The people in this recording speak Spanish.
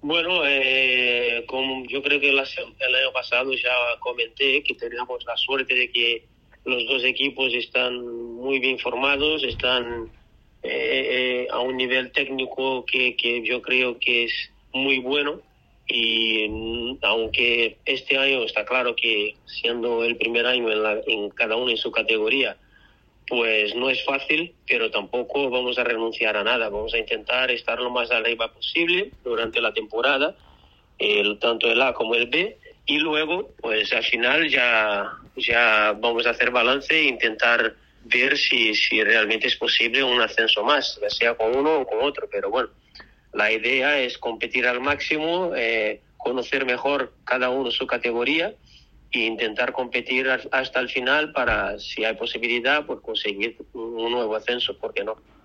Bueno, como yo creo que el año pasado ya comenté que tenemos la suerte de que los dos equipos están muy bien formados, están a un nivel técnico que yo creo que es muy bueno y aunque este año está claro que siendo el primer año en cada uno en su categoría, pues no es fácil, pero tampoco vamos a renunciar a nada. Vamos a intentar estar lo más arriba posible durante la temporada, tanto el A como el B, y luego, pues al final ya vamos a hacer balance e intentar ver si realmente es posible un ascenso más, ya sea con uno o con otro. Pero bueno, la idea es competir al máximo, conocer mejor cada uno su categoría e intentar competir hasta el final para, si hay posibilidad, pues conseguir un nuevo ascenso, ¿por qué no?